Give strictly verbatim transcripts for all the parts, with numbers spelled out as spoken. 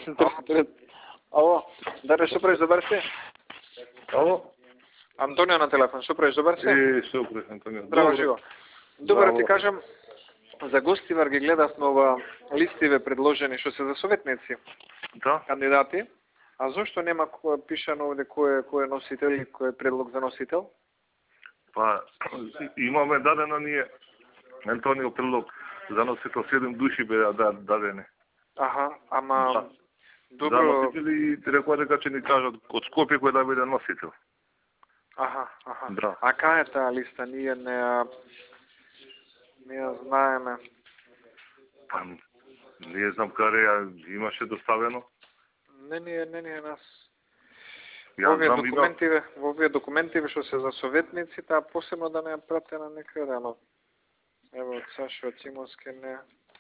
Ало, Даре, што правиш, добар си? Ало? Антонио на телефон, што правиш, добар си? Е, што правиш, Антонио? Здраво, живо. Добро ти кажам, за гостивар ги гледавме ова листиве предложени што се за советници. Да. Кандидати. А зошто нема кој пишано овде кој е кој е носител и кој е предлог за носител? Па имаме дадено ние Антонио предлог за носител седум души беа дадени. Аха, ама да. добро. За носители ти рекоа дека ќе ни кажат од Скопје кој да биде носител. Аха, аха. Да. А кај е таа листа? Ние не ја не ја знаеме. Па не знам каде ја имаше доставено. Не ни е, не ни е нас. Ја во овие знам, документиве, во овие документиве што се за советници, таа посебно да не ја пратена некаде, ама ево од Сашо од Цимонски не.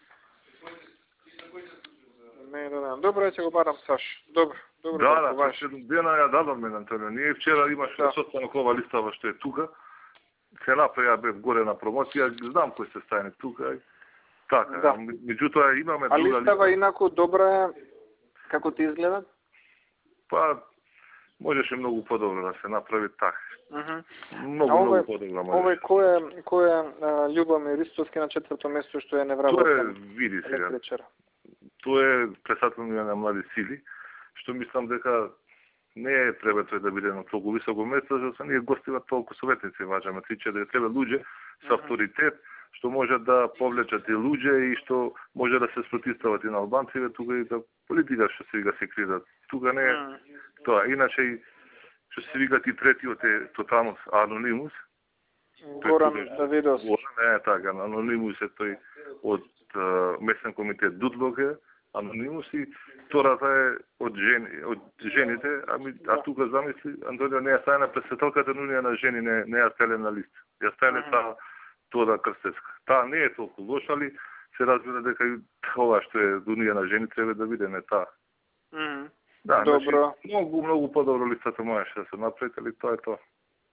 Не, да, да. Добро, ќе го барам Сашо. Добро, добро. Да, да, да седум дена ја дадовме на Антонио. Ние вчера имаше да. состанок ова листава што е тука. Се направи, ја бев горе на промоција, знам кој се стане тука. Така, да. меѓутоа имаме а друга листава листа. инаку добра е, како ти изгледа? Па можеше многу подобро да се направи така. Uh -huh. Многу, овој, многу подобро може. Овој кој е, кој е Љубомир Ристовски на четврто место што е невработен? Тоа е, види сега. Електричар. Тоа е председател на млади сили, што мислам дека не е треба тој да биде на толку високо место, за да ние гостиват толку советници, важаме три-четири треба луѓе со авторитет, што може да повлечат и луѓе и што може да се спротивстават и на албанците, тука и да политика што се вика се кридат. Тука не е тоа. Иначе и што се вика и третиот е тотално анонимус. Горан Давидос. Не е така, анонимус е тој од uh, местен комитет Дудлоге, анонимус и втората е од жени, од жените, а, ми, а тука замисли Антонио не ја стане председателката, но не на жени не не ја стеле на листа. Ја стане mm -hmm. таа тоа Крстевска. Таа не е толку лоша, али се разбира дека и ова што е дуния на жени треба да биде не таа. Mm -hmm. Да, добро. Значи, многу многу подобро листата можеше да се направи, али тоа е тоа.